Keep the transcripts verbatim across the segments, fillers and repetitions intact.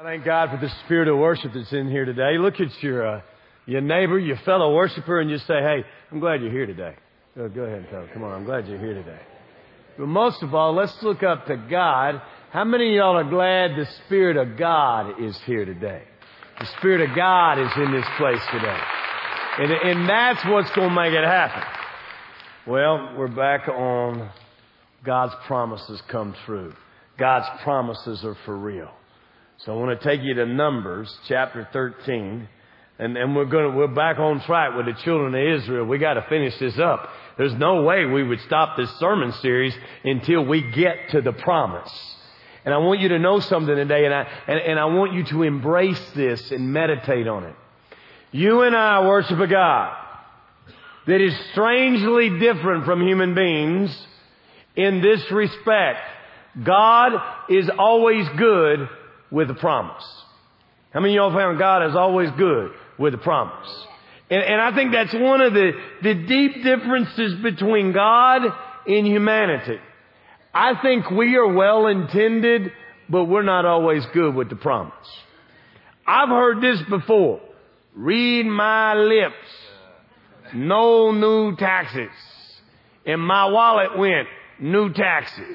Thank God for the spirit of worship that's in here today. Look at your uh, your neighbor, your fellow worshiper, and just say, hey, I'm glad you're here today. Go, go ahead and tell them, come on, I'm glad you're here today. But most of all, let's look up to God. How many of y'all are glad the Spirit of God is here today? The Spirit of God is in this place today. And, and that's what's going to make it happen. Well, we're back on God's promises come true. God's promises are for real. So I want to take you to Numbers chapter thirteen. And, and we're going to, we're back on track with the children of Israel. We got to finish this up. There's no way we would stop this sermon series until we get to the promise. And I want you to know something today, and I, and, and I want you to embrace this and meditate on it. You and I worship a God that is strangely different from human beings in this respect. God is always good with a promise. How many of y'all found God is always good with a promise? And, and I think that's one of the, the deep differences between God and humanity. I think we are well intended, but we're not always good with the promise. I've heard this before. Read my lips. No new taxes. And my wallet went, new taxes.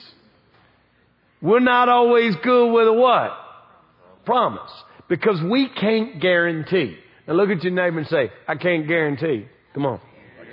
We're not always good with a what? Promise. Because we can't guarantee. Now look at your neighbor and say, I can't guarantee. Come on.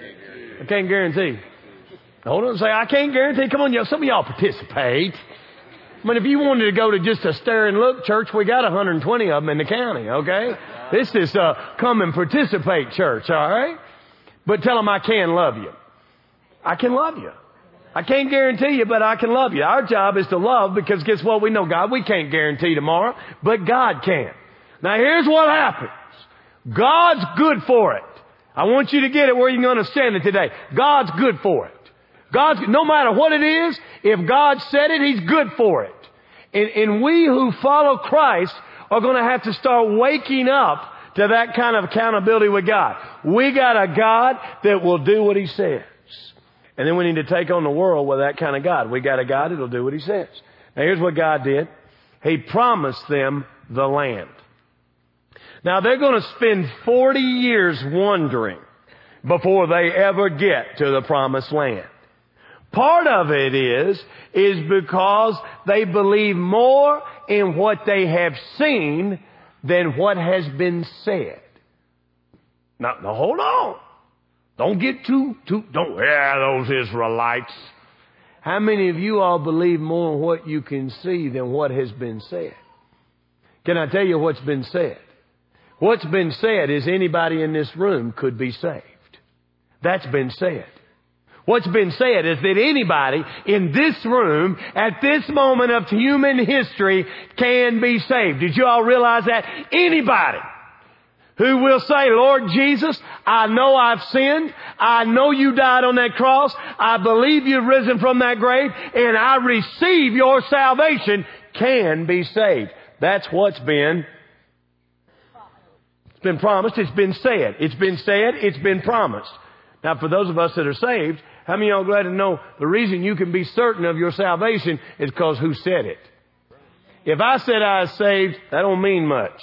I can't guarantee. Hold on and say, I can't guarantee. Come on, y'all. Some of y'all participate. I mean, if you wanted to go to just a stare and look church, we got one hundred twenty of them in the county, okay? This is a come and participate church, all right? But tell them I can love you. I can love you. I can't guarantee you, but I can love you. Our job is to love because guess what? We know God. We can't guarantee tomorrow, but God can. Now here's what happens. God's good for it. I want you to get it where you can understand it today. God's good for it. God's, no matter what it is, if God said it, He's good for it. And, and we who follow Christ are going to have to start waking up to that kind of accountability with God. We got a God that will do what He says. And then we need to take on the world with that kind of God. We got a God that will do what He says. Now here's what God did. He promised them the land. Now they're going to spend forty years wandering before they ever get to the promised land. Part of it is, is because they believe more in what they have seen than what has been said. Now, now hold on. Don't get too, too, don't, yeah, those Israelites. How many of you all believe more in what you can see than what has been said? Can I tell you what's been said? What's been said is anybody in this room could be saved. That's been said. What's been said is that anybody in this room at this moment of human history can be saved. Did you all realize that? Anybody who will say, Lord Jesus, I know I've sinned. I know you died on that cross. I believe you've risen from that grave and I receive your salvation can be saved. That's what's been It's been promised. It's been said. It's been said. It's been promised. Now, for those of us that are saved, how many of y'all glad to know the reason you can be certain of your salvation is because who said it? If I said I was saved, that don't mean much.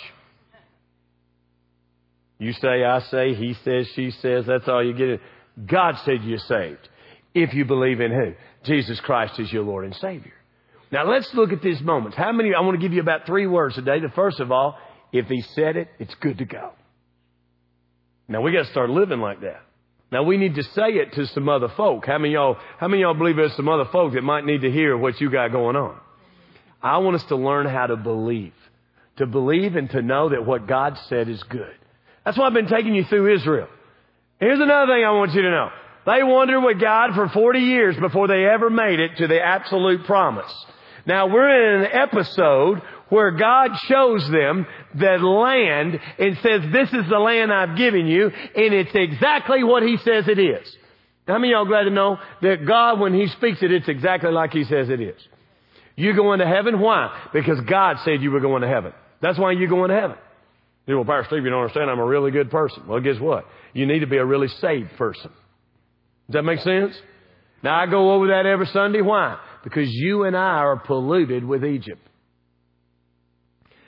You say, I say, he says, she says, that's all you get. God said you're saved. If you believe in who? Jesus Christ is your Lord and Savior. Now, let's look at these moments. How many? I want to give you about three words today. The first of all, if He said it, it's good to go. Now, we got to start living like that. Now, we need to say it to some other folk. How many of y'all, how many of y'all believe there's some other folk that might need to hear what you got going on? I want us to learn how to believe. To believe and to know that what God said is good. That's why I've been taking you through Israel. Here's another thing I want you to know. They wandered with God for forty years before they ever made it to the absolute promise. Now, we're in an episode where God shows them the land and says, this is the land I've given you, and it's exactly what He says it is. How many of y'all glad to know that God, when He speaks it, it's exactly like He says it is? You're going to heaven. Why? Because God said you were going to heaven. That's why you're going to heaven. You know, well, Pastor Steve, you don't understand. I'm a really good person. Well, guess what? You need to be a really saved person. Does that make sense? Now, I go over that every Sunday. Why? Because you and I are polluted with Egypt.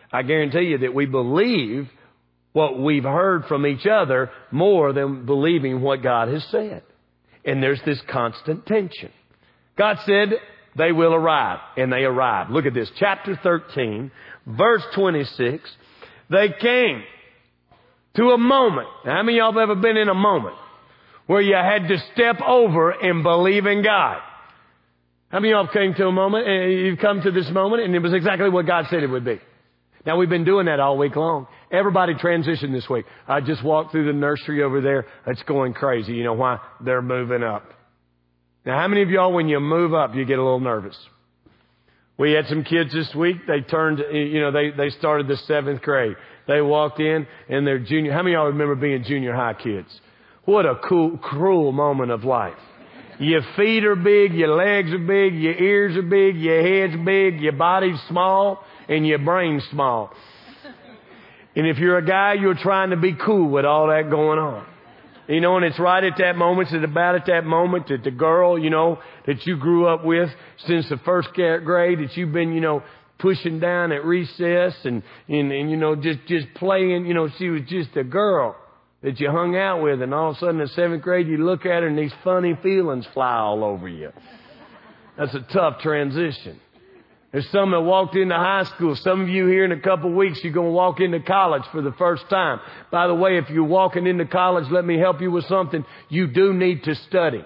I guarantee you that we believe what we've heard from each other more than believing what God has said. And there's this constant tension. God said they will arrive, and they arrived. Look at this, chapter thirteen, verse twenty-six. They came to a moment. Now, how many of y'all have ever been in a moment where you had to step over and believe in God? How many of y'all came to a moment, and you've come to this moment, and it was exactly what God said it would be? Now, we've been doing that all week long. Everybody transitioned this week. I just walked through the nursery over there. It's going crazy. You know why? They're moving up. Now, how many of y'all, when you move up, you get a little nervous? We had some kids this week. They turned, you know, they, they started the seventh grade. They walked in, and they're junior. How many of y'all remember being junior high kids? What a cool, cruel moment of life. Your feet are big, your legs are big, your ears are big, your head's big, your body's small, and your brain's small. And if you're a guy, you're trying to be cool with all that going on. You know, and it's right at that moment, it's about at that moment that the girl, you know, that you grew up with since the first grade, that you've been, you know, pushing down at recess and, and, and you know, just, just playing, you know, she was just a girl that you hung out with, and all of a sudden in the seventh grade you look at her and these funny feelings fly all over you. That's a tough transition. There's some that walked into high school. Some of you here in a couple of weeks, you're going to walk into college for the first time. By the way, if you're walking into college, let me help you with something. You do need to study.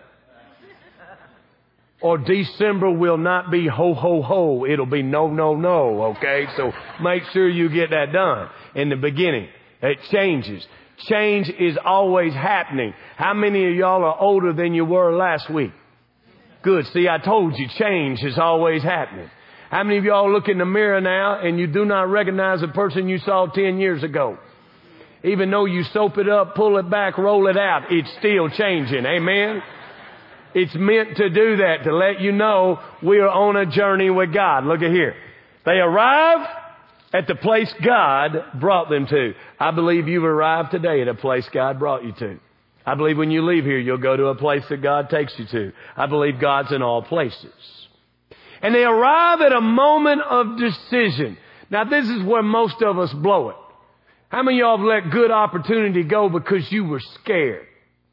Or December will not be ho, ho, ho. It'll be no, no, no. Okay? So make sure you get that done in the beginning. It changes. Change is always happening. How many of y'all are older than you were last week? Good. See, I told you, change is always happening. How many of y'all look in the mirror now and you do not recognize the person you saw ten years ago? Even though you soap it up, pull it back, roll it out, it's still changing. Amen? It's meant to do that, to let you know we are on a journey with God. Look at here. They arrive at the place God brought them to. I believe you've arrived today at a place God brought you to. I believe when you leave here, you'll go to a place that God takes you to. I believe God's in all places. And they arrive at a moment of decision. Now, this is where most of us blow it. How many of y'all have let good opportunity go because you were scared?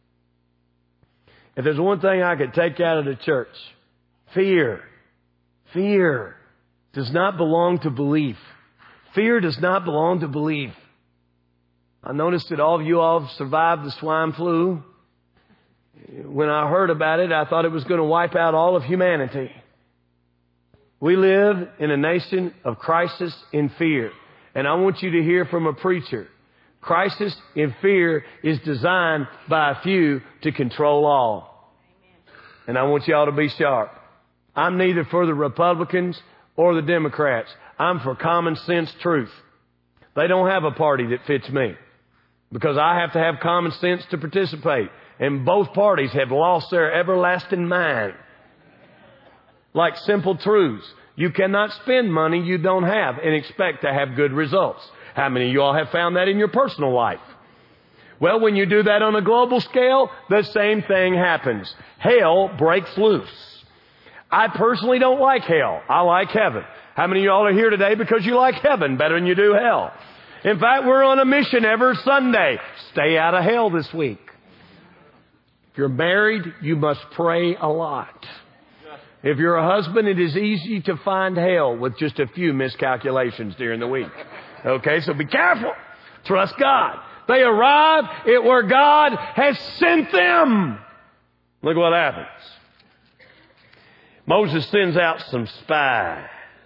If there's one thing I could take out of the church, fear. Fear does not belong to belief. Fear does not belong to belief. I noticed that all of you all have survived the swine flu. When I heard about it, I thought it was going to wipe out all of humanity. We live in a nation of crisis and fear. And I want you to hear from a preacher. Crisis and fear is designed by a few to control all. And I want you all to be sharp. I'm neither for the Republicans or the Democrats. I'm for common sense truth. They don't have a party that fits me because I have to have common sense to participate. And both parties have lost their everlasting mind. Like simple truths. You cannot spend money you don't have and expect to have good results. How many of you all have found that in your personal life? Well, when you do that on a global scale, the same thing happens. Hell breaks loose. I personally don't like hell. I like heaven. How many of y'all are here today because you like heaven better than you do hell? In fact, we're on a mission every Sunday. Stay out of hell this week. If you're married, you must pray a lot. If you're a husband, it is easy to find hell with just a few miscalculations during the week. Okay, so be careful. Trust God. They arrive at where God has sent them. Look what happens. Moses sends out some spies.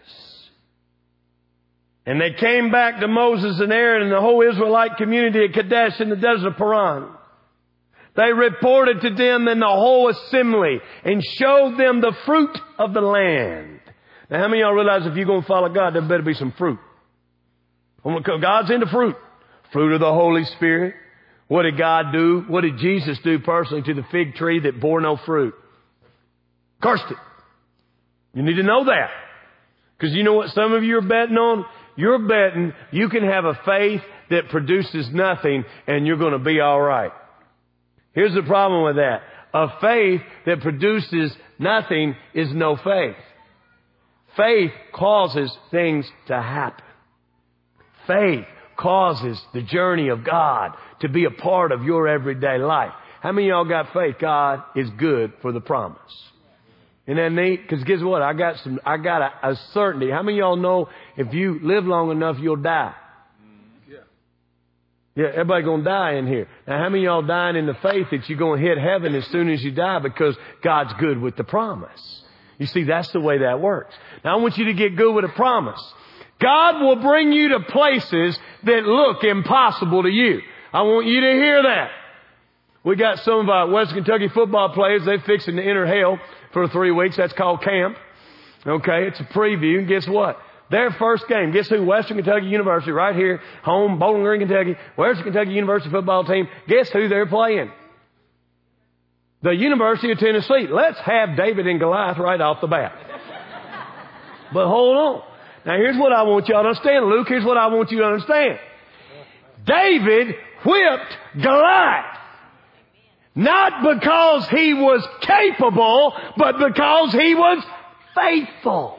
And they came back to Moses and Aaron and the whole Israelite community at Kadesh in the desert of Paran. They reported to them and the whole assembly and showed them the fruit of the land. Now, how many of y'all realize if you're going to follow God, there better be some fruit? God's into fruit. Fruit of the Holy Spirit. What did God do? What did Jesus do personally to the fig tree that bore no fruit? Cursed it. You need to know that. Because you know what some of you are betting on? You're betting you can have a faith that produces nothing and you're going to be all right. Here's the problem with that. A faith that produces nothing is no faith. Faith causes things to happen. Faith causes the journey of God to be a part of your everyday life. How many of y'all got faith? God is good for the promise. Isn't that neat? Because guess what? I got some, I got a, a certainty. How many of y'all know if you live long enough, you'll die? Yeah. Yeah, everybody gonna die in here. Now, how many of y'all dying in the faith that you're gonna hit heaven as soon as you die because God's good with the promise? You see, that's the way that works. Now, I want you to get good with a promise. God will bring you to places that look impossible to you. I want you to hear that. We got some of our Western Kentucky football players. They're fixing to enter hell for three weeks. That's called camp. Okay, it's a preview. And guess what? Their first game. Guess who? Western Kentucky University, right here, home, Bowling Green, Kentucky. Western Kentucky University football team. Guess who they're playing? The University of Tennessee. Let's have David and Goliath right off the bat. But hold on. Now here's what I want you to understand. Luke, here's what I want you to understand. David whipped Goliath. Not because he was capable, but because he was faithful.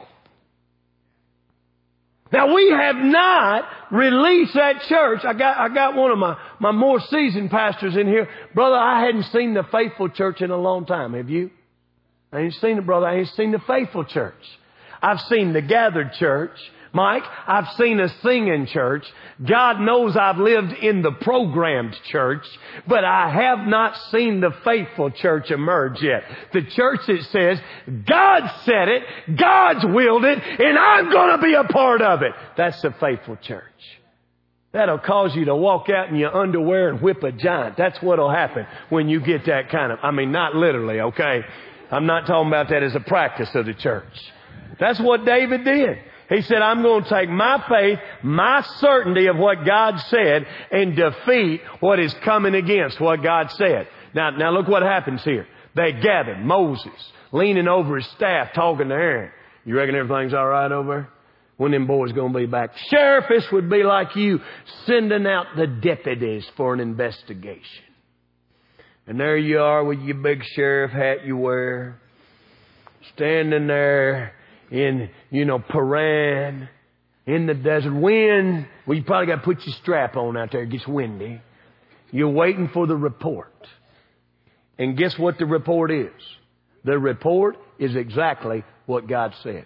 Now we have not released that church. I got, I got one of my, my more seasoned pastors in here. Brother, I hadn't seen the faithful church in a long time. Have you? I ain't seen it, brother. I ain't seen the faithful church. I've seen the gathered church. Mike, I've seen a singing church. God knows I've lived in the programmed church, but I have not seen the faithful church emerge yet. The church that says, God said it, God's willed it, and I'm going to be a part of it. That's the faithful church. That'll cause you to walk out in your underwear and whip a giant. That's what'll happen when you get that kind of, I mean, not literally, okay? I'm not talking about that as a practice of the church. That's what David did. He said, I'm going to take my faith, my certainty of what God said, and defeat what is coming against what God said. Now, now look what happens here. They gathered. Moses, leaning over his staff, talking to Aaron. You reckon everything's all right over there? When them boys going to be back? Sheriff, this would be like you sending out the deputies for an investigation. And there you are with your big sheriff hat you wear, standing there in, you know, Paran, in the desert. Wind, well, you probably got to put your strap on out there. It gets windy. You're waiting for the report. And guess what the report is? The report is exactly what God said.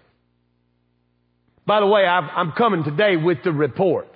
By the way, I've, I'm coming today with the report.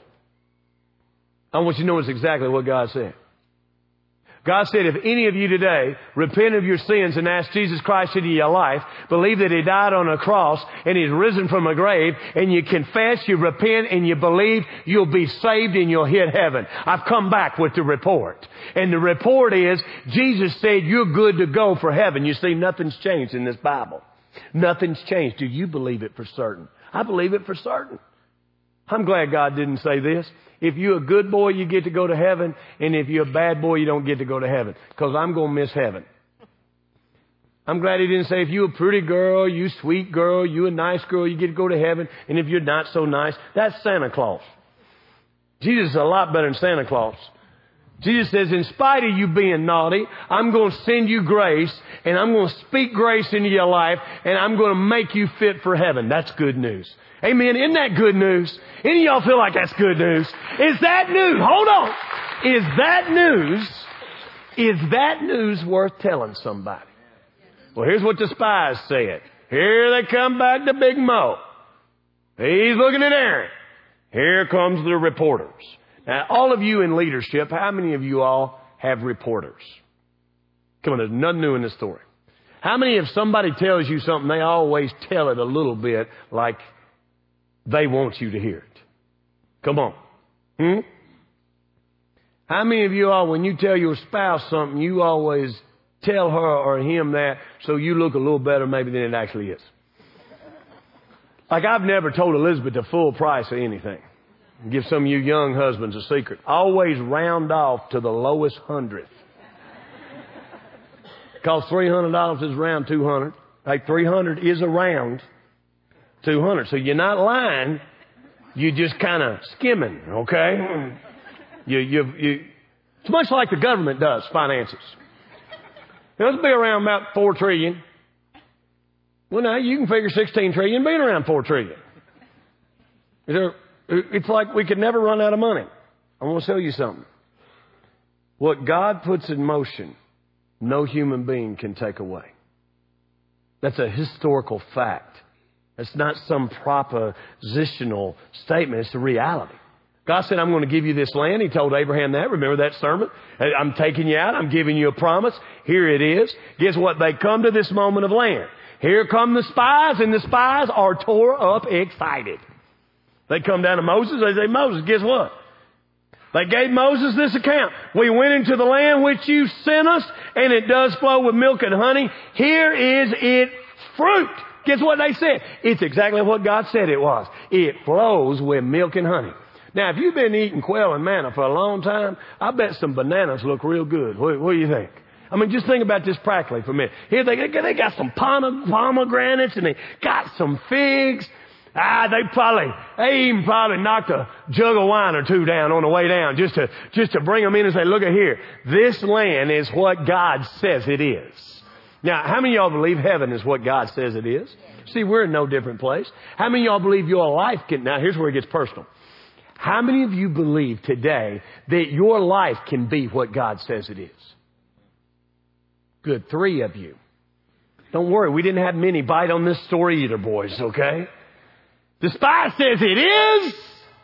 I want you to know it's exactly what God said. God said, if any of you today repent of your sins and ask Jesus Christ into your life, believe that He died on a cross and He's risen from a grave, and you confess, you repent, and you believe, you'll be saved and you'll hit heaven. I've come back with the report. And the report is, Jesus said you're good to go for heaven. You see, nothing's changed in this Bible. Nothing's changed. Do you believe it for certain? I believe it for certain. I'm glad God didn't say this. If you're a good boy, you get to go to heaven. And if you're a bad boy, you don't get to go to heaven. Because I'm going to miss heaven. I'm glad He didn't say if you're a pretty girl, you sweet girl, you a nice girl, you get to go to heaven. And if you're not so nice, that's Santa Claus. Jesus is a lot better than Santa Claus. Jesus says, in spite of you being naughty, I'm going to send you grace, and I'm going to speak grace into your life, and I'm going to make you fit for heaven. That's good news. Amen. Isn't that good news? Any of y'all feel like that's good news? Is that news? Hold on. Is that news, is that news worth telling somebody? Well, here's what the spies said. Here they come back to Big Mo. He's looking at Aaron. Here comes the reporters. Now, all of you in leadership, how many of you all have reporters? Come on, there's nothing new in this story. How many, if somebody tells you something, they always tell it a little bit like they want you to hear it? Come on. Hmm? How many of you all, when you tell your spouse something, you always tell her or him that so you look a little better maybe than it actually is? Like, I've never told Elizabeth the full price of anything. Give some of you young husbands a secret. Always round off to the lowest hundredth. Cost three hundred dollars is around two hundred dollars. Like three hundred dollars is around two hundred dollars. So you're not lying. You're just kind of skimming, okay? You, you, you, it's much like the government does finances. It'll be around about four trillion dollars. Well, now you can figure sixteen trillion dollars being around four trillion dollars. Is there... It's like we could never run out of money. I want to tell you something. What God puts in motion, no human being can take away. That's a historical fact. It's not some propositional statement. It's a reality. God said, I'm going to give you this land. He told Abraham that. Remember that sermon? I'm taking you out. I'm giving you a promise. Here it is. Guess what? They come to this moment of land. Here come the spies, and the spies are tore up excited. They come down to Moses. They say, Moses, guess what? They gave Moses this account. We went into the land which you sent us, and it does flow with milk and honey. Here is its fruit. Guess what they said? It's exactly what God said it was. It flows with milk and honey. Now, if you've been eating quail and manna for a long time, I bet some bananas look real good. What, what do you think? I mean, just think about this practically for a minute. Here they, they got some pomegranates and they got some figs. Ah, they probably, they even probably knocked a jug of wine or two down on the way down just to, just to bring them in and say, look at here. This land is what God says it is. Now, how many of y'all believe heaven is what God says it is? See, we're in no different place. How many of y'all believe your life can, now here's where it gets personal. How many of you believe today that your life can be what God says it is? Good. Three of you. Don't worry. We didn't have many bite on this story either, boys. Okay. The spy says it is.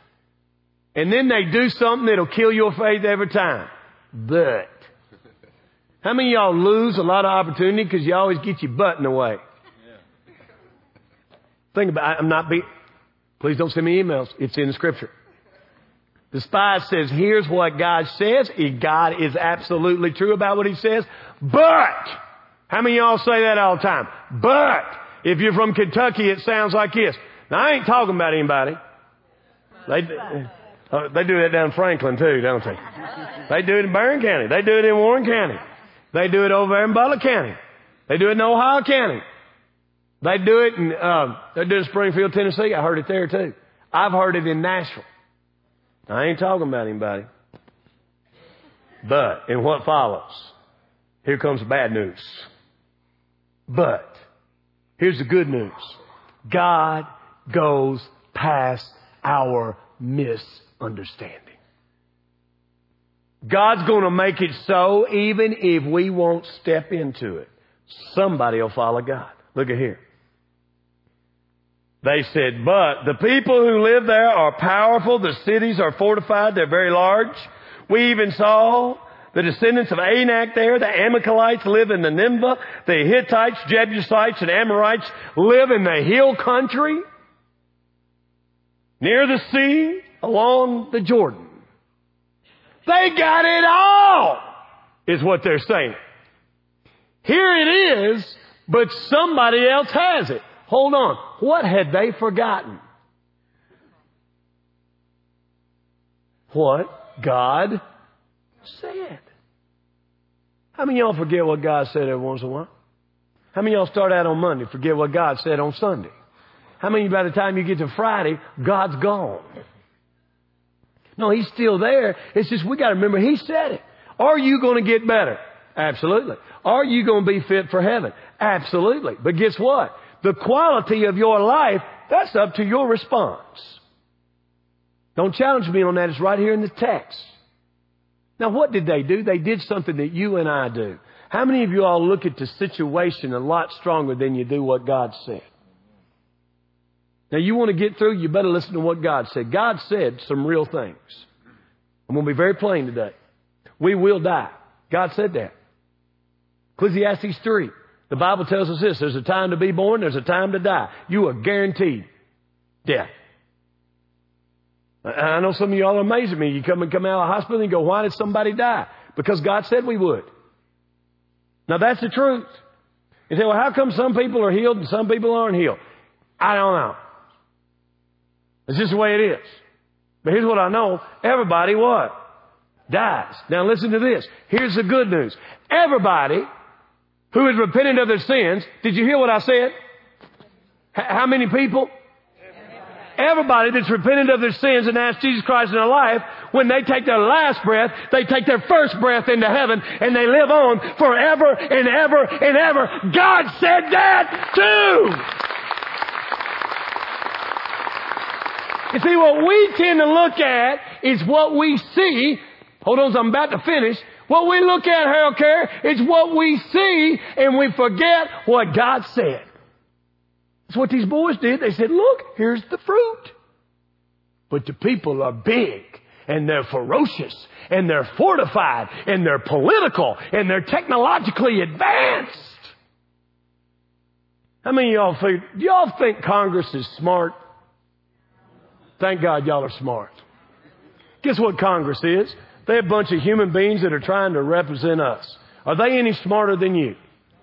And then they do something that'll kill your faith every time. But how many of y'all lose a lot of opportunity because you always get your butt in the way? Yeah. Think about it. I'm not being, please don't send me emails. It's in the scripture. The spy says, here's what God says. God is absolutely true about what he says. But, how many of y'all say that all the time? But, if you're from Kentucky, it sounds like this. Now, I ain't talking about anybody. They, uh, they do that down in Franklin too, don't they? They do it in Barron County. They do it in Warren County. They do it over there in Butler County. They do it in Ohio County. They do it in, uh, they do it in Springfield, Tennessee. I heard it there too. I've heard it in Nashville. I ain't talking about anybody. But, in what follows, here comes bad news. But, here's the good news. God goes past our misunderstanding. God's going to make it so even if we won't step into it. Somebody will follow God. Look at here. They said, but the people who live there are powerful. The cities are fortified. They're very large. We even saw the descendants of Anak there. The Amalekites live in the Nineveh. The Hittites, Jebusites, and Amorites live in the hill country near the sea along the Jordan. They got it all, is what they're saying. Here it is, but somebody else has it. Hold on. What had they forgotten? What God said. How many of y'all forget what God said every once in a while? How many of y'all start out on Monday, forget what God said on Sunday? How many by the time you get to Friday, God's gone? No, He's still there. It's just we got to remember He said it. Are you going to get better? Absolutely. Are you going to be fit for heaven? Absolutely. But guess what? The quality of your life, that's up to your response. Don't challenge me on that. It's right here in the text. Now, what did they do? They did something that you and I do. How many of you all look at the situation a lot stronger than you do what God said? Now, you want to get through, you better listen to what God said. God said some real things. I'm going to be very plain today. We will die. God said that. Ecclesiastes three. The Bible tells us this. There's a time to be born. There's a time to die. You are guaranteed death. I know some of y'all are amazed at me. You come and come out of the hospital and you go, why did somebody die? Because God said we would. Now that's the truth. You say, well, how come some people are healed and some people aren't healed? I don't know. It's just the way it is. But here's what I know. Everybody what? Dies. Now listen to this. Here's the good news. Everybody who has repented of their sins. Did you hear what I said? H- how many people? Everybody that's repented of their sins and asked Jesus Christ in their life, when they take their last breath, they take their first breath into heaven and they live on forever and ever and ever. God said that too. You see, what we tend to look at is what we see. Hold on, I'm about to finish. What we look at, Harold Care, is what we see, and we forget what God said. That's what these boys did. They said, look, here's the fruit. But the people are big, and they're ferocious, and they're fortified, and they're political, and they're technologically advanced. How many of y'all think, do y'all think Congress is smart? Thank God y'all are smart. Guess what Congress is? They're a bunch of human beings that are trying to represent us. Are they any smarter than you?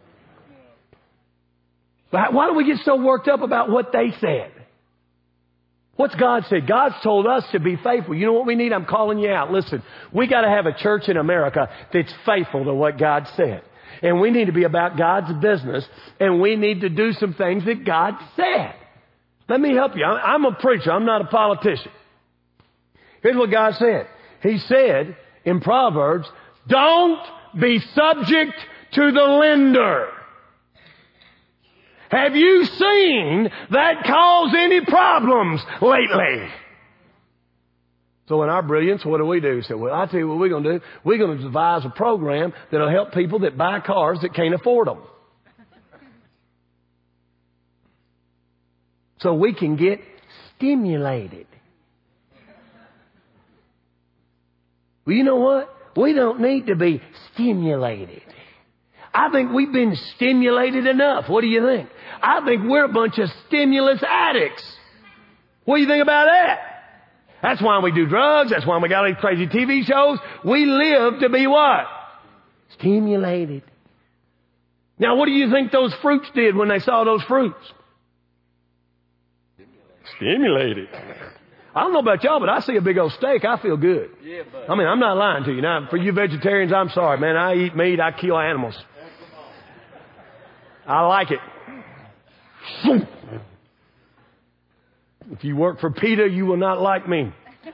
But why do we get so worked up about what they said? What's God said? God's told us to be faithful. You know what we need? I'm calling you out. Listen, we got to have a church in America that's faithful to what God said. And we need to be about God's business, and we need to do some things that God said. Let me help you. I'm a preacher. I'm not a politician. Here's what God said. He said in Proverbs, don't be subject to the lender. Have you seen that cause any problems lately? So in our brilliance, what do we do? We say, well, I'll tell you what we're going to do. We're going to devise a program that will help people that buy cars that can't afford them. So we can get stimulated. Well, you know what? We don't need to be stimulated. I think we've been stimulated enough. What do you think? I think we're a bunch of stimulus addicts. What do you think about that? That's why we do drugs. That's why we got these crazy T V shows. We live to be what? Stimulated. Now, what do you think those fruits did when they saw those fruits? Stimulated. I don't know about y'all, but I see a big old steak, I feel good. Yeah, I mean, I'm not lying to you. Now, for you vegetarians, I'm sorry, man. I eat meat. I kill animals. I like it. If you work for PETA, you will not like me.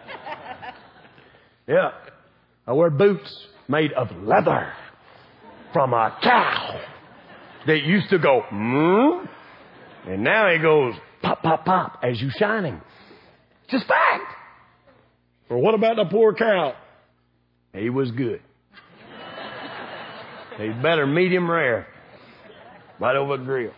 Yeah. I wear boots made of leather from a cow that used to go, mm, and now it goes pop, pop, pop as you shining. Just fact. Well, what about the poor cow? He was good. He's better medium rare. Right over the grill.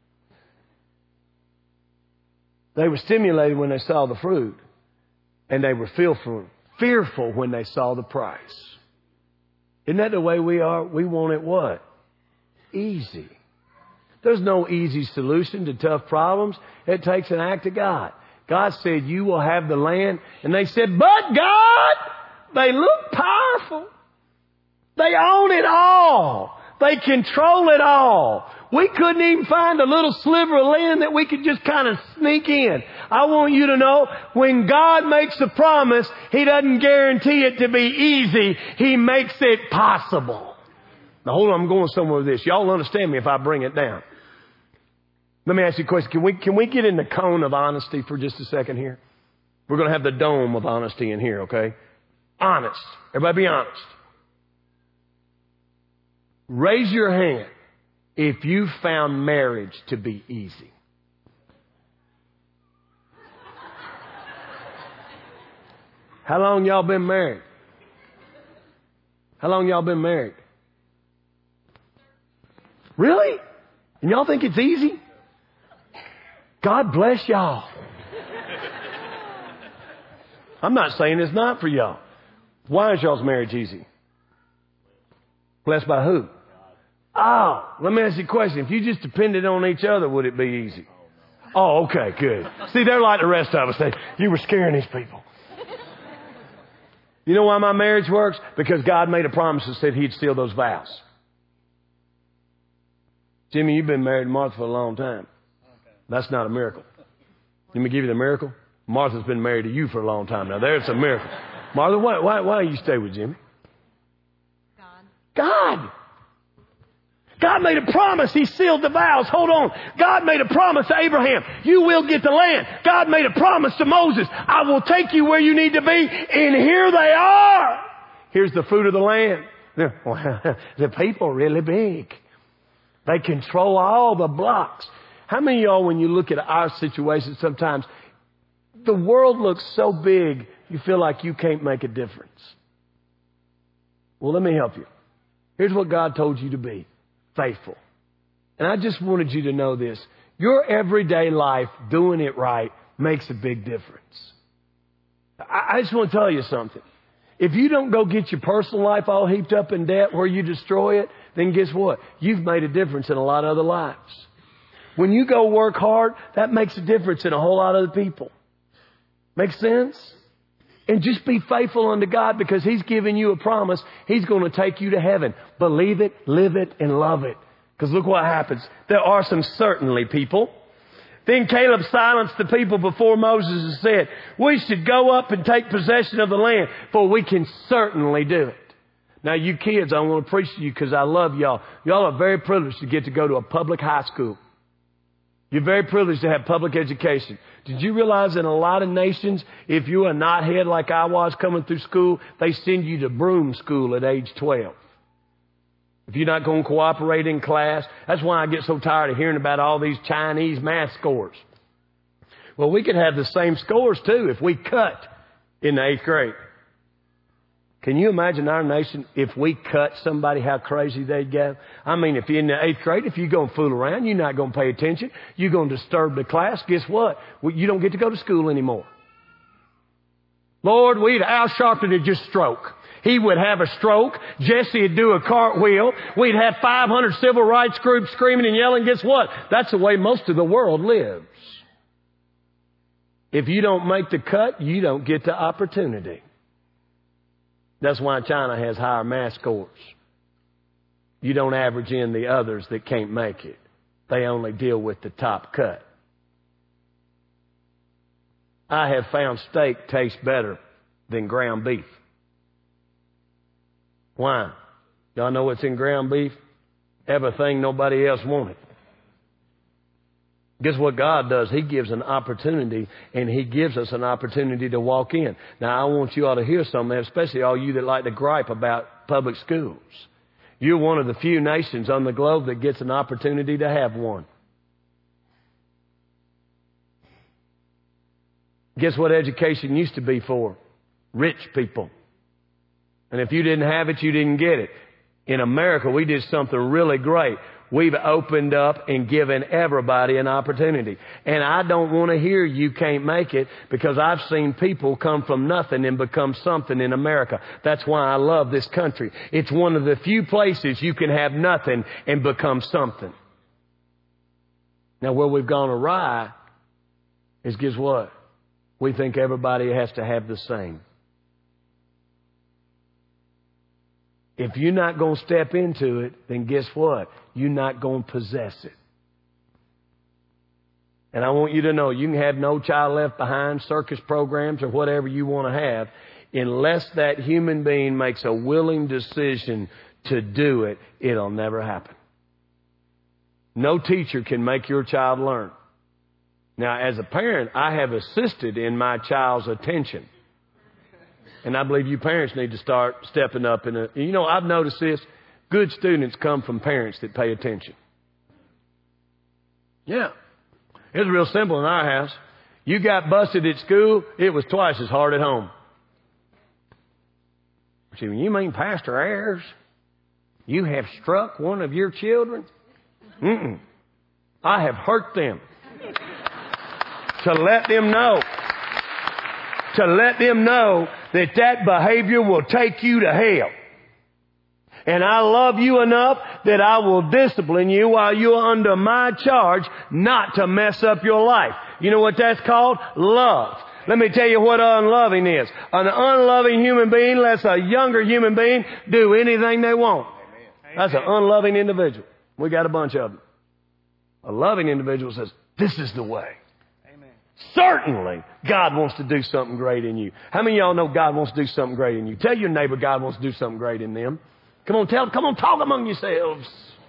They were stimulated when they saw the fruit. And they were fearful, fearful when they saw the price. Isn't that the way we are? We want it what? Easy. There's no easy solution to tough problems. It takes an act of God. God said, you will have the land. And they said, but God, they look powerful. They own it all. They control it all. We couldn't even find a little sliver of land that we could just kind of sneak in. I want you to know, when God makes a promise, He doesn't guarantee it to be easy. He makes it possible. Now hold on, I'm going somewhere with this. Y'all understand me if I bring it down. Let me ask you a question. Can we, can we get in the cone of honesty for just a second here? We're going to have the dome of honesty in here, okay? Honest. Everybody be honest. Raise your hand if you found marriage to be easy. How long y'all been married? How long y'all been married? Really? And y'all think it's easy? God bless y'all. I'm not saying it's not for y'all. Why is y'all's marriage easy? Blessed by who? Oh, let me ask you a question. If you just depended on each other, would it be easy? Oh, okay, good. See, they're like the rest of us. They, you were scaring these people. You know why my marriage works? Because God made a promise and said He'd seal those vows. Jimmy, you've been married to Martha for a long time. That's not a miracle. Let me give you the miracle. Martha's been married to you for a long time. Now, there's a miracle. Martha, why, why, why do you stay with Jimmy? God. God. God made a promise. He sealed the vows. Hold on. God made a promise to Abraham. You will get the land. God made a promise to Moses. I will take you where you need to be. And here they are. Here's the fruit of the land. The people are really big. They control all the blocks. How many of y'all, when you look at our situation, sometimes The world looks so big, you feel like you can't make a difference. Well, let me help you. Here's what God told you to be. Faithful. And I just wanted you to know this. Your everyday life, doing it right, makes a big difference. I, I just want to tell you something. If you don't go get your personal life all heaped up in debt where you destroy it, then guess what? You've made a difference in a lot of other lives. When you go work hard, that makes a difference in a whole lot of other people. Make sense? And just be faithful unto God because He's given you a promise. He's going to take you to heaven. Believe it, live it, and love it. Because look what happens. There are some certainly people. Then Caleb silenced the people before Moses and said, we should go up and take possession of the land, for we can certainly do it. Now, you kids, I want to preach to you because I love y'all. Y'all are very privileged to get to go to a public high school. You're very privileged to have public education. Did you realize in a lot of nations, if you're a knothead like I was coming through school, they send you to broom school at age twelve. If you're not going to cooperate in class, that's why I get so tired of hearing about all these Chinese math scores. Well, we could have the same scores too if we cut in the eighth grade. Can you imagine our nation if we cut somebody, how crazy they'd go? I mean, if you're in the eighth grade, if you're going to fool around, you're not going to pay attention, you're going to disturb the class, guess what? Well, you don't get to go to school anymore. Lord, we'd Al Sharpton would just stroke. He would have a stroke. Jesse would do a cartwheel. We'd have five hundred civil rights groups screaming and yelling. Guess what? That's the way most of the world lives. If you don't make the cut, you don't get the opportunity. That's why China has higher math scores. You don't average in the others that can't make it. They only deal with the top cut. I have found steak tastes better than ground beef. Why? Y'all know what's in ground beef? Everything nobody else wanted. Guess what God does? He gives an opportunity, and He gives us an opportunity to walk in. Now, I want you all to hear something, especially all you that like to gripe about public schools. You're one of the few nations on the globe that gets an opportunity to have one. Guess what education used to be for? Rich people. And if you didn't have it, you didn't get it. In America, we did something really great. We've opened up and given everybody an opportunity. And I don't want to hear you can't make it because I've seen people come from nothing and become something in America. That's why I love this country. It's one of the few places you can have nothing and become something. Now, where we've gone awry is, guess what? We think everybody has to have the same. If you're not going to step into it, then guess what? You're not going to possess it. And I want you to know, you can have No Child Left Behind, circus programs, or whatever you want to have. Unless that human being makes a willing decision to do it, it'll never happen. No teacher can make your child learn. Now, as a parent, I have assisted in my child's attention. And I believe you parents need to start stepping up. In a, you know, I've noticed this. Good students come from parents that pay attention. Yeah. It's real simple in our house. You got busted at school, it was twice as hard at home. See, when you mean Pastor Ayers, you have struck one of your children? Mm-mm. I have hurt them. To let them know. To let them know that that behavior will take you to hell. And I love you enough that I will discipline you while you're under my charge not to mess up your life. You know what that's called? Love. Let me tell you what unloving is. An unloving human being lets a younger human being do anything they want. That's an unloving individual. We got a bunch of them. A loving individual says, this is the way. Certainly, God wants to do something great in you. How many of y'all know God wants to do something great in you? Tell your neighbor God wants to do something great in them. Come on, tell them. Come on, talk among yourselves.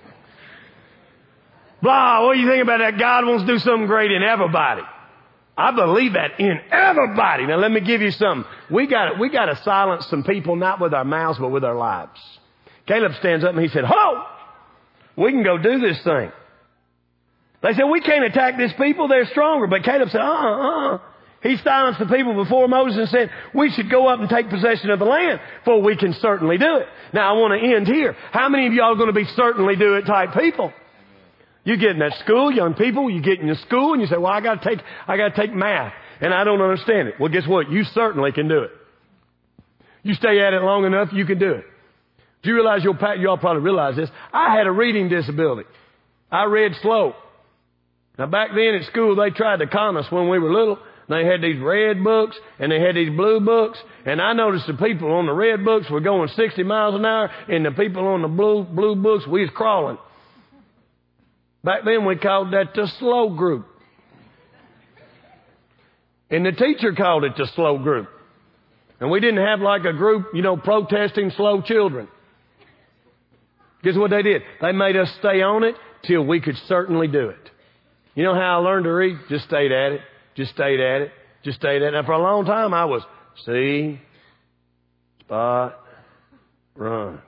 Blah, what do you think about that? God wants to do something great in everybody. I believe that in everybody. Now, let me give you something. We got we got to silence some people, not with our mouths, but with our lives. Caleb stands up and he said, ho! We can go do this thing. They said, we can't attack these people. They're stronger. But Caleb said, uh-uh, uh-uh. He silenced the people before Moses and said, we should go up and take possession of the land, for we can certainly do it. Now, I want to end here. How many of y'all are going to be certainly do it type people? You get in that school, young people, you get in your school and you say, well, I got to take, I got to take math and I don't understand it. Well, guess what? You certainly can do it. You stay at it long enough, you can do it. Do you realize, you'll, y'all probably realize this, I had a reading disability. I read slow. Now, back then at school, they tried to con us when we were little. They had these red books and they had these blue books. And I noticed the people on the red books were going sixty miles an hour and the people on the blue, blue books, we was crawling. Back then we called that the slow group. And the teacher called it the slow group. And we didn't have like a group, you know, protesting slow children. Guess what they did? They made us stay on it till we could certainly do it. You know how I learned to read? Just stayed at it. Just stayed at it. Just stayed at it. And for a long time I was see, spot, run.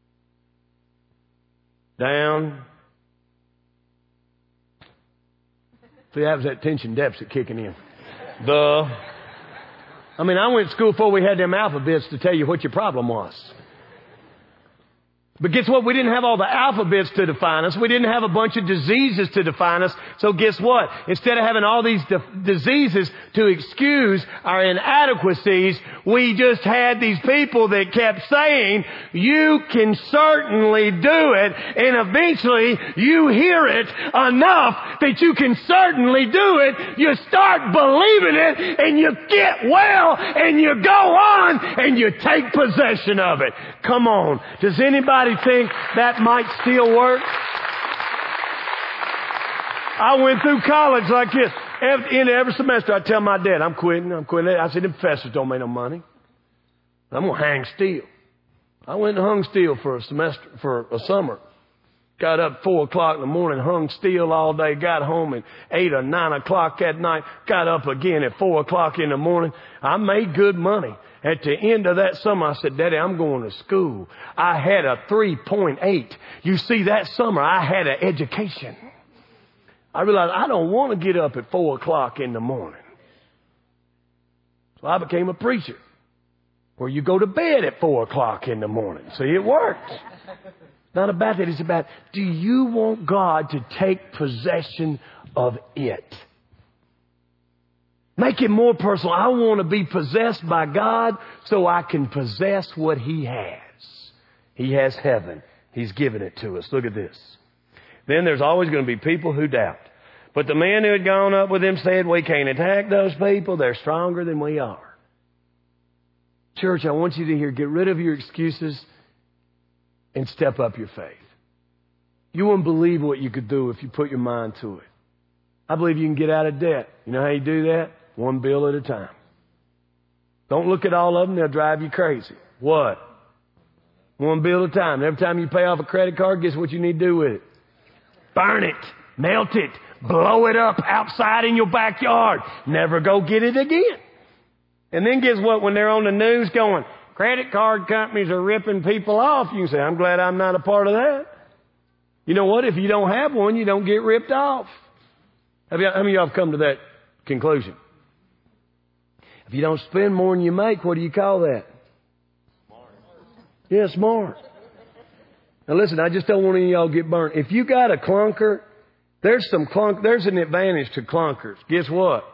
Down. See, that was that tension deficit kicking in. The. I mean, I went to school before we had them alphabets to tell you what your problem was. But guess what? We didn't have all the alphabets to define us. We didn't have a bunch of diseases to define us. So guess what? Instead of having all these de- diseases to excuse our inadequacies, we just had these people that kept saying, you can certainly do it. And eventually you hear it enough that you can certainly do it. You start believing it and you get well and you go on and you take possession of it. Come on. Does anybody think that might still work? I went through college like this. Every, in every semester I tell my dad, I'm quitting, I'm quitting. I said, the professors don't make no money. I'm going to hang steel. I went and hung steel for a semester, for a summer. Got up four o'clock in the morning, hung steel all day, got home at eight or nine o'clock at night, got up again at four o'clock in the morning. I made good money. At the end of that summer, I said, Daddy, I'm going to school. I had a three point eight. You see, that summer, I had an education. I realized I don't want to get up at four o'clock in the morning. So I became a preacher, where you go to bed at four o'clock in the morning. See, it works. Not about that. It's about, do you want God to take possession of it? Make it more personal. I want to be possessed by God so I can possess what He has. He has heaven. He's given it to us. Look at this. Then there's always going to be people who doubt. But the man who had gone up with him said, we can't attack those people. They're stronger than we are. Church, I want you to hear, get rid of your excuses and step up your faith. You wouldn't believe what you could do if you put your mind to it. I believe you can get out of debt. You know how you do that? One bill at a time. Don't look at all of them. They'll drive you crazy. What? One bill at a time. Every time you pay off a credit card, guess what you need to do with it? Burn it. Melt it. Blow it up outside in your backyard. Never go get it again. And then guess what? When they're on the news going, credit card companies are ripping people off, you can say, I'm glad I'm not a part of that. You know what? If you don't have one, you don't get ripped off. Have you, how many of y'all have come to that conclusion? If you don't spend more than you make, what do you call that? Smart. Yeah, smart. Now listen, I just don't want any of y'all to get burned. If you got a clunker, there's some clunk, there's an advantage to clunkers. Guess what?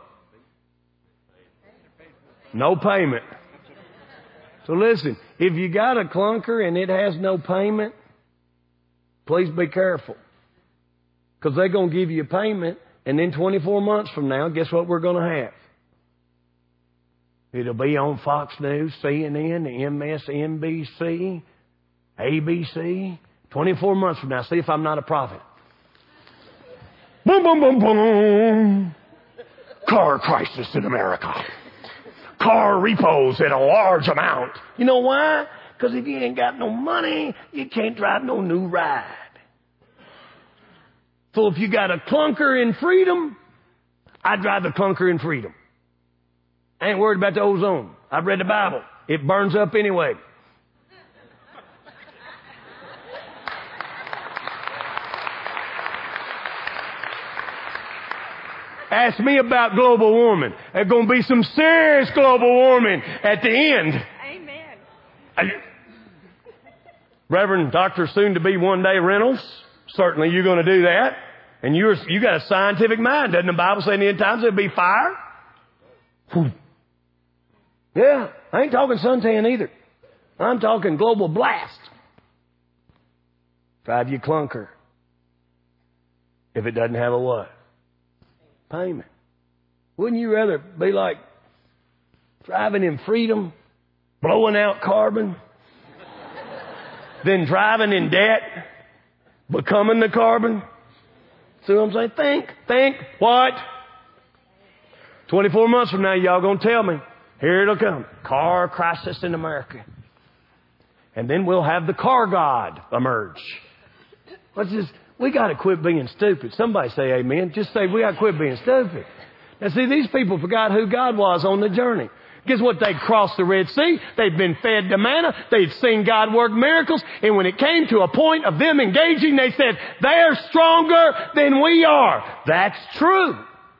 No payment. So listen, if you got a clunker and it has no payment, please be careful. Because they're going to give you a payment, and then twenty-four months from now, guess what we're going to have? It'll be on Fox News, C N N, M S N B C, A B C. twenty-four months from now, see if I'm not a prophet. Boom, boom, boom, boom. Car crisis in America. Car repos at a large amount. You know why? Because if you ain't got no money, you can't drive no new ride. So if you got a clunker in freedom, I drive the clunker in freedom. I ain't worried about the ozone. I've read the Bible. It burns up anyway. Ask me about global warming. There's going to be some serious global warming at the end. Amen. I, Reverend Doctor Soon-to-be One-Day Reynolds, certainly you're going to do that. And you're, you got a scientific mind. Doesn't the Bible say in the end times there'll be fire? Whew. Yeah, I ain't talking suntan either. I'm talking global blast. Drive you clunker. If it doesn't have a what? Payment. Wouldn't you rather be like driving in freedom, blowing out carbon, than driving in debt, becoming the carbon? See what I'm saying? Think, think, what? twenty-four months from now, y'all gonna tell me. Here it'll come. Car crisis in America. And then we'll have the car god emerge. Let's just, we gotta quit being stupid. Somebody say amen. Just say we gotta quit being stupid. Now see, these people forgot who God was on the journey. Guess what? They'd crossed the Red Sea. They'd been fed the manna. They'd seen God work miracles. And when it came to a point of them engaging, they said, they're stronger than we are. That's true.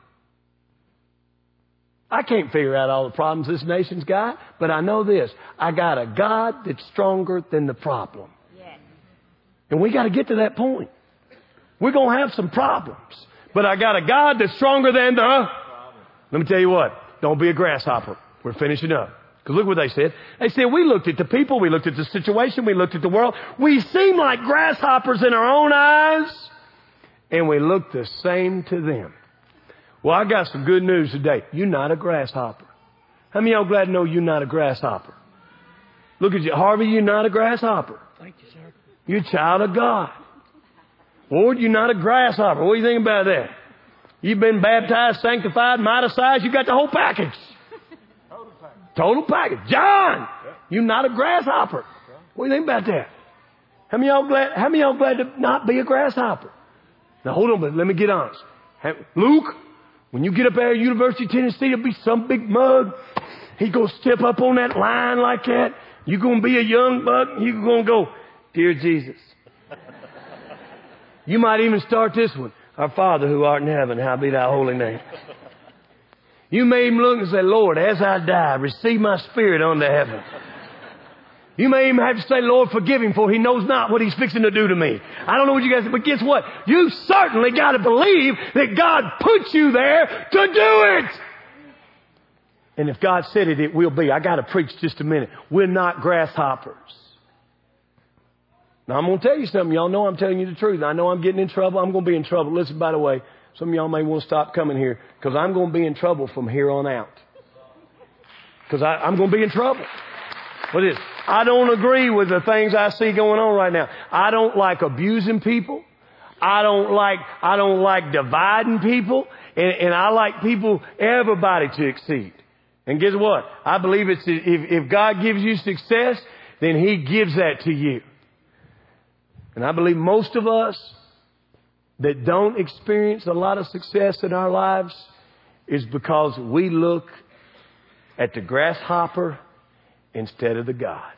I can't figure out all the problems this nation's got, but I know this. I got a God that's stronger than the problem. Yes. And we got to get to that point. We're going to have some problems, but I got a God that's stronger than the problem. Let me tell you what. Don't be a grasshopper. We're finishing up. Because look what they said. They said, we looked at the people, we looked at the situation, we looked at the world. We seem like grasshoppers in our own eyes, and we look the same to them. Well, I got some good news today. You're not a grasshopper. How many of y'all glad to know you're not a grasshopper? Look at you. Harvey, you're not a grasshopper. Thank you, sir. You're a child of God. Lord, you're not a grasshopper. What do you think about that? You've been baptized, sanctified, mighty-sized. You got the whole package. Total package. Total package. John, you're not a grasshopper. What do you think about that? How many of y'all glad, how many of y'all glad to not be a grasshopper? Now, hold on, but let me get honest. Luke, when you get up there at University of Tennessee, there'll be some big mug. He gonna step up on that line like that. You're gonna be a young buck. You're gonna go, dear Jesus. You might even start this one. Our Father who art in heaven, hallowed be thy holy name. You may even look and say, Lord, as I die, receive my spirit unto heaven. You may even have to say, Lord, forgive him, for he knows not what he's fixing to do to me. I don't know what you guys, but guess what? You certainly got to believe that God put you there to do it. And if God said it, it will be. I got to preach just a minute. We're not grasshoppers. Now, I'm going to tell you something. Y'all know I'm telling you the truth. I know I'm getting in trouble. I'm going to be in trouble. Listen, by the way, some of y'all may want to stop coming here because I'm going to be in trouble from here on out. Because I'm going to be in trouble. What is? I don't agree with the things I see going on right now. I don't like abusing people. I don't like, I don't like dividing people. And, and I like people, everybody to exceed. And guess what? I believe it's, if, if God gives you success, then he gives that to you. And I believe most of us that don't experience a lot of success in our lives is because we look at the grasshopper instead of the God.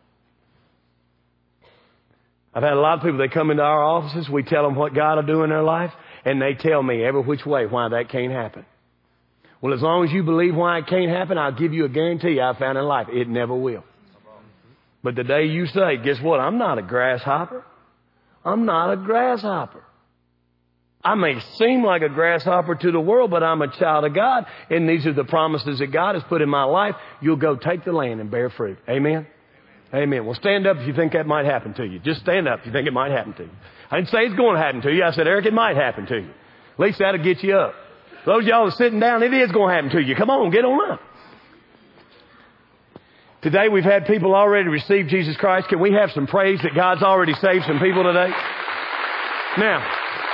I've had a lot of people, they come into our offices, we tell them what God will do in their life, and they tell me every which way why that can't happen. Well, as long as you believe why it can't happen, I'll give you a guarantee I found in life. It never will. But the day you say, guess what? I'm not a grasshopper. I'm not a grasshopper. I may seem like a grasshopper to the world, but I'm a child of God, and these are the promises that God has put in my life. You'll go take the land and bear fruit. Amen? Amen. Well, stand up if you think that might happen to you. Just stand up if you think it might happen to you. I didn't say it's going to happen to you. I said, Eric, it might happen to you. At least that'll get you up. Those of y'all that are sitting down, it is going to happen to you. Come on, get on up. Today we've had people already receive Jesus Christ. Can we have some praise that God's already saved some people today? Now,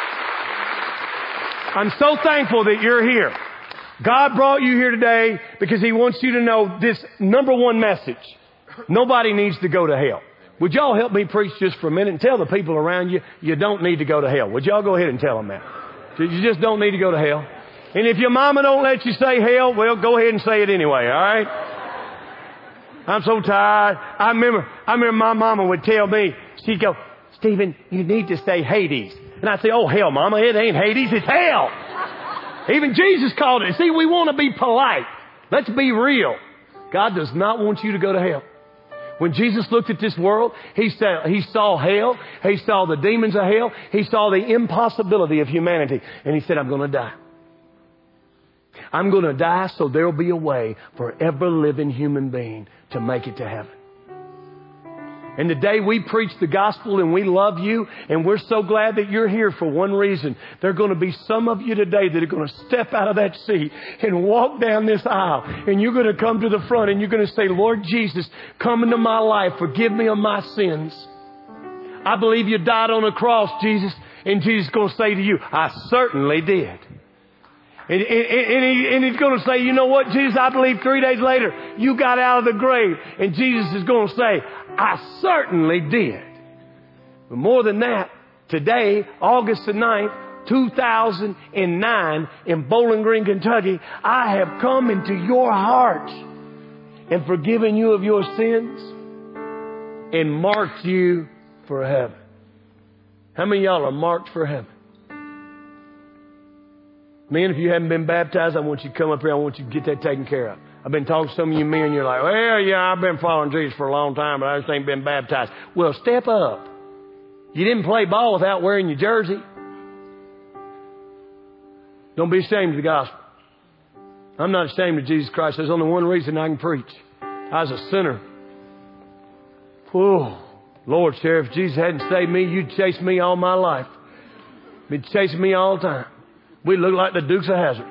I'm so thankful that you're here. God brought you here today because he wants you to know this number one message. Nobody needs to go to hell. Would y'all help me preach just for a minute and tell the people around you, you don't need to go to hell. Would y'all go ahead and tell them that? You just don't need to go to hell. And if your mama don't let you say hell, well, go ahead and say it anyway, all right? I'm so tired. I remember, I remember my mama would tell me, she'd go, Stephen, you need to say Hades. And I'd say, oh, hell, mama, it ain't Hades, it's hell. Even Jesus called it. See, we want to be polite. Let's be real. God does not want you to go to hell. When Jesus looked at this world, he saw, he saw hell. He saw the demons of hell. He saw the impossibility of humanity. And he said, I'm going to die. I'm going to die so there'll be a way for every living human being to make it to heaven. And today we preach the gospel and we love you and we're so glad that you're here for one reason. There are going to be some of you today that are going to step out of that seat and walk down this aisle and you're going to come to the front and you're going to say, Lord Jesus, come into my life. Forgive me of my sins. I believe you died on a cross, Jesus. And Jesus is going to say to you, I certainly did. And, and, and, he, and he's going to say, you know what, Jesus, I believe three days later you got out of the grave. And Jesus is going to say, I certainly did. But more than that, today, August the ninth, two thousand nine, in Bowling Green, Kentucky, I have come into your heart and forgiven you of your sins and marked you for heaven. How many of y'all are marked for heaven? Men, if you haven't been baptized, I want you to come up here. I want you to get that taken care of. I've been talking to some of you men. You're like, well, yeah, I've been following Jesus for a long time, but I just ain't been baptized. Well, step up. You didn't play ball without wearing your jersey. Don't be ashamed of the gospel. I'm not ashamed of Jesus Christ. There's only one reason I can preach. I was a sinner. Whoa. Lord, Sheriff, if Jesus hadn't saved me, you'd chase me all my life. You'd chase me all the time. We look like the Dukes of Hazzard.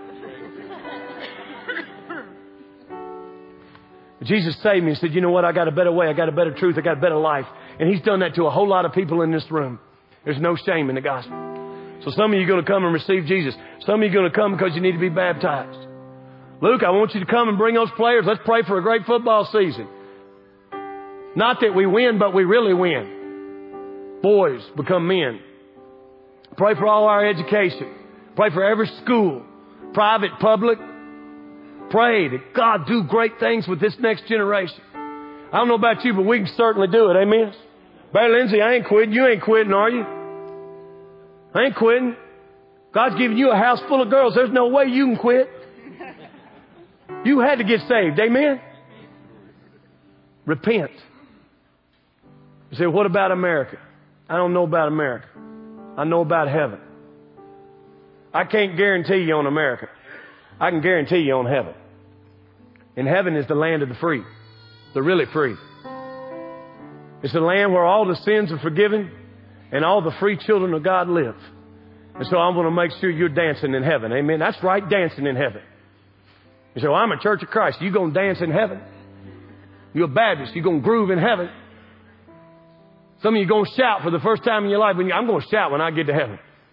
Jesus saved me and said, you know what? I got a better way. I got a better truth. I got a better life. And he's done that to a whole lot of people in this room. There's no shame in the gospel. So some of you are going to come and receive Jesus. Some of you are going to come because you need to be baptized. Luke, I want you to come and bring those players. Let's pray for a great football season. Not that we win, but we really win. Boys become men. Pray for all our education. Pray for every school, private, public. Pray that God do great things with this next generation. I don't know about you, but we can certainly do it. Amen. Barry Lindsay, I ain't quitting. You ain't quitting, are you? I ain't quitting. God's giving you a house full of girls. There's no way you can quit. You had to get saved. Amen. Repent. You say, what about America? I don't know about America. I know about heaven. I can't guarantee you on America. I can guarantee you on heaven. And heaven is the land of the free. The really free. It's the land where all the sins are forgiven and all the free children of God live. And so I'm going to make sure you're dancing in heaven. Amen. That's right, dancing in heaven. You say, well, I'm a Church of Christ. You going to dance in heaven? You're a Baptist. You're going to groove in heaven. Some of you are going to shout for the first time in your life. I'm going to shout when I get to heaven.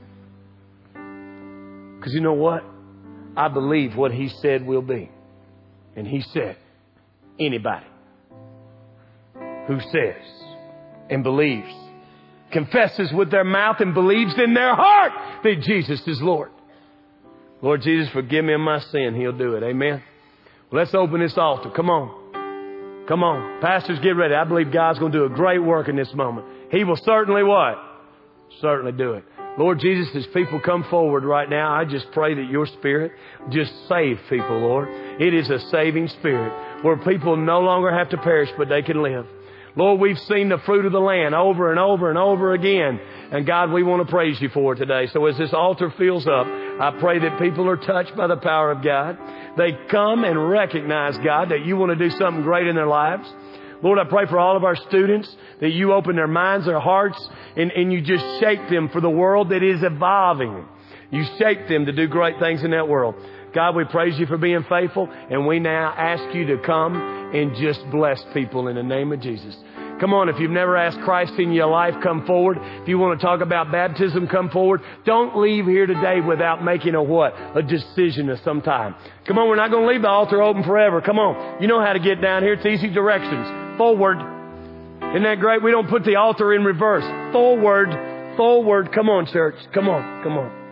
Because you know what? I believe what he said will be. And he said, anybody who says and believes, confesses with their mouth and believes in their heart that Jesus is Lord. Lord Jesus, forgive me of my sin. He'll do it. Amen. Well, let's open this altar. Come on. Come on. Pastors, get ready. I believe God's going to do a great work in this moment. He will certainly what? Certainly do it. Lord Jesus, as people come forward right now, I just pray that your Spirit just save people, Lord. It is a saving Spirit where people no longer have to perish, but they can live. Lord, we've seen the fruit of the land over and over and over again. And God, we want to praise you for it today. So as this altar fills up, I pray that people are touched by the power of God. They come and recognize, God, that you want to do something great in their lives. Lord, I pray for all of our students that you open their minds, their hearts, and, and you just shape them for the world that is evolving. You shape them to do great things in that world. God, we praise you for being faithful, and we now ask you to come and just bless people in the name of Jesus. Come on, if you've never asked Christ in your life, come forward. If you want to talk about baptism, come forward. Don't leave here today without making a what? A decision of some time. Come on, we're not going to leave the altar open forever. Come on. You know how to get down here. It's easy directions. Forward. Isn't that great? We don't put the altar in reverse. Forward. Forward. Come on, church. Come on. Come on.